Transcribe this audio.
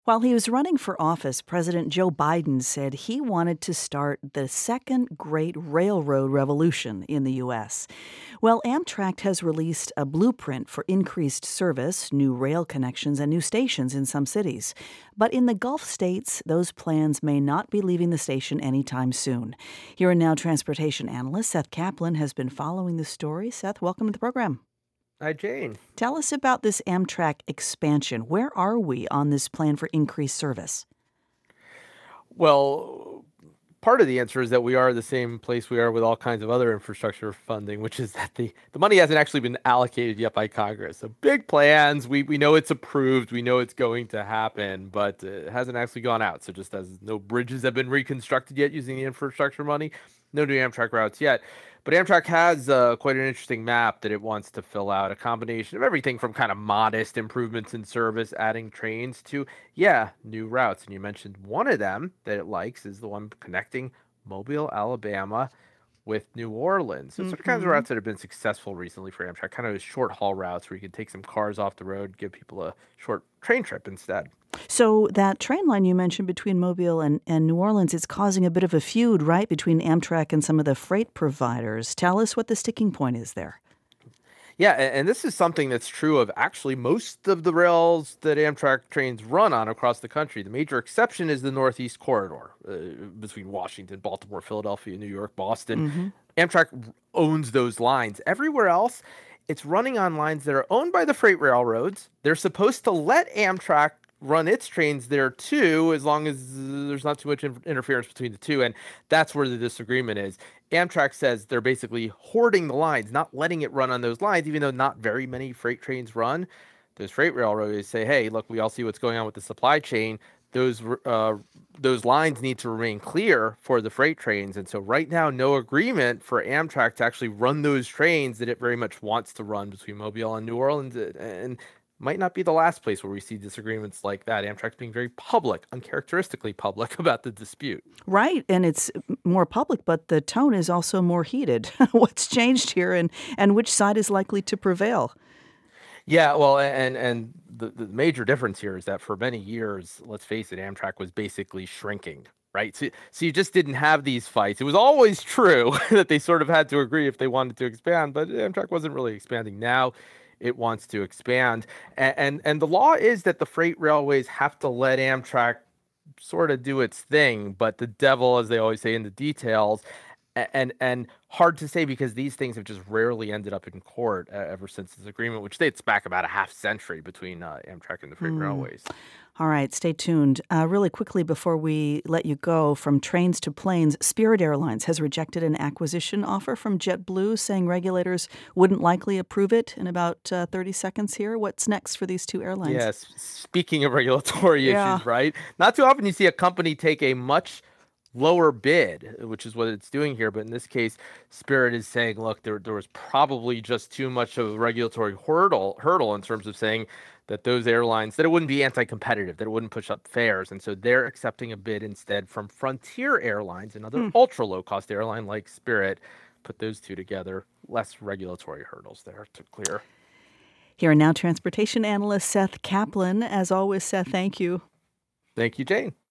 While he was running for office, President Joe Biden said he wanted to start the second great railroad revolution in the U.S. Well, Amtrak has released a blueprint for increased service, new rail connections, and new stations in some cities. But in the Gulf states, those plans may not be leaving the station anytime soon. Here and Now transportation analyst Seth Kaplan has been following the story. Seth, welcome to the program. Hi, Jane. Tell us about this Amtrak expansion. Where are we on this plan for increased service? Well, part of the answer is that we are the same place we are with all kinds of other infrastructure funding, which is that the money hasn't actually been allocated yet by Congress. So big plans, we know it's approved, we know it's going to happen, but it hasn't actually gone out. So just as no bridges have been reconstructed yet using the infrastructure money, no new Amtrak routes yet. But Amtrak has quite an interesting map that it wants to fill out, a combination of everything from kind of modest improvements in service, adding trains, to, new routes. And you mentioned one of them that it likes is the one connecting Mobile, Alabama with New Orleans. Those are the kinds of Hmm. routes that have been successful recently for Amtrak, kind of short haul routes where you can take some cars off the road, give people a short train trip instead. So that train line you mentioned between Mobile and New Orleans, it's causing a bit of a feud, right, between Amtrak and some of the freight providers. Tell us what the sticking point is there. Yeah, and this is something that's true of actually most of the rails that Amtrak trains run on across the country. The major exception is the Northeast Corridor between Washington, Baltimore, Philadelphia, New York, Boston. Hmm. Amtrak owns those lines. Everywhere else, it's running on lines that are owned by the freight railroads. They're supposed to let Amtrak run its trains there too, as long as there's not too much interference between the two. And that's where the disagreement is. Amtrak says they're basically hoarding the lines, not letting it run on those lines, even though not very many freight trains run. Those freight railroads say, "Hey, look, we all see what's going on with the supply chain. Those those lines need to remain clear for the freight trains." And so, right now, no agreement for Amtrak to actually run those trains that it very much wants to run between Mobile and New Orleans, and might not be the last place where we see disagreements like that. Amtrak's being very public, uncharacteristically public, about the dispute. Right, and it's more public, but the tone is also more heated. What's changed here, and which side is likely to prevail? Yeah, well, and the major difference here is that for many years, let's face it, Amtrak was basically shrinking, right? So you just didn't have these fights. It was always true that they sort of had to agree if they wanted to expand, but Amtrak wasn't really expanding. Now it wants to expand, and the law is that the freight railways have to let Amtrak sort of do its thing, but the devil, as they always say, in the details. And hard to say because these things have just rarely ended up in court ever since this agreement, which dates back about a half century between Amtrak and the freight Hmm. railways. All right, stay tuned. Really quickly before we let you go, from trains to planes, Spirit Airlines has rejected an acquisition offer from JetBlue, saying regulators wouldn't likely approve it in about 30 seconds here. What's next for these two airlines? Yes, speaking of regulatory Yeah. issues, right? Not too often you see a company take a much lower bid, which is what it's doing here. But in this case, Spirit is saying, look, there was probably just too much of a regulatory hurdle in terms of saying that those airlines, that it wouldn't be anti-competitive, that it wouldn't push up fares. And so they're accepting a bid instead from Frontier Airlines, another Hmm. ultra low cost airline like Spirit. Put those two together, less regulatory hurdles there to clear. Here and Now transportation analyst Seth Kaplan. As always, Seth, thank you. Thank you, Jane.